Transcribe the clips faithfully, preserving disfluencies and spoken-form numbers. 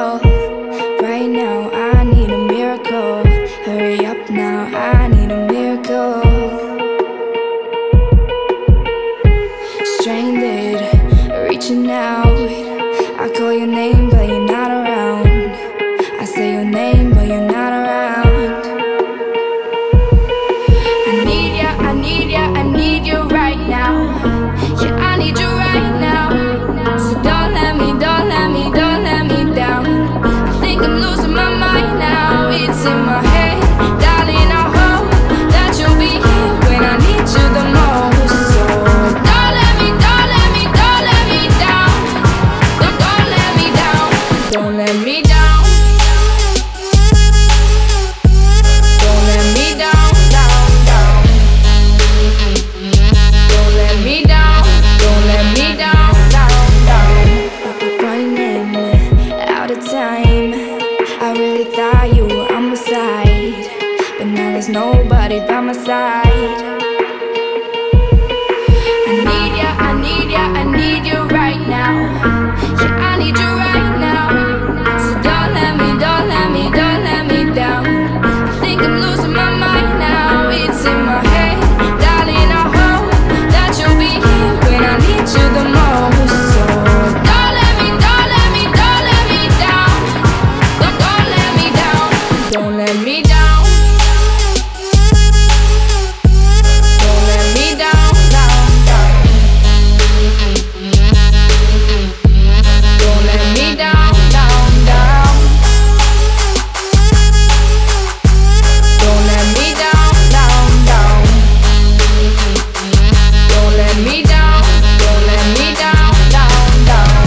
miracle. Right now, I need a miracle. Hurry up now, I need a miracle. Stranded, reaching out. I call your name, but you're not around. I say your name, but you're not around. I need ya, I need ya, I need you right now. Yeah, I need you right now. So don't let me, don't let me, don't let me down. I think I'm losing my mind now. It's in my head, darling, I hope that you'll be here when I need you the most. So don't let me, don't let me, don't let me down. Don't, don't let me down. Don't let me down. Don't let me down, down, down. Don't let me down. Don't let me down, down, down. Running out of time. I really thought you were on my side, but now there's nobody by my side. I need ya, I need ya, I need you right now. Yeah, I need you right now. So don't let me, don't let me, don't let me down. I think I'm losing my mind now. It's in my head, darling, I hope that you'll be here when I need you the most. So don't let me, don't let me, don't let me down. Don't, don't let me down. Don't let me down. Don't let me down, down, down. Don't let me down, down, down. Don't let me down, down, down. Don't let me down, don't let me down, down, down.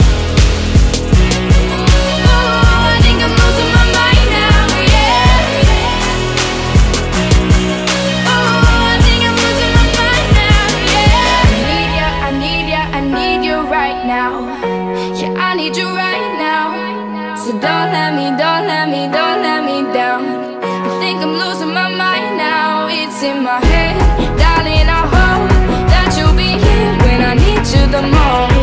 Oh, I think I'm losing my mind now, yeah. Oh, I think I'm losing my mind now, yeah. I need ya, I need ya, I need you right now. Yeah, I need you right now. So don't let me, don't let me, don't let me down. I think I'm losing my mind now. It's in my head, darling, I hope that you'll be here when I need you the most.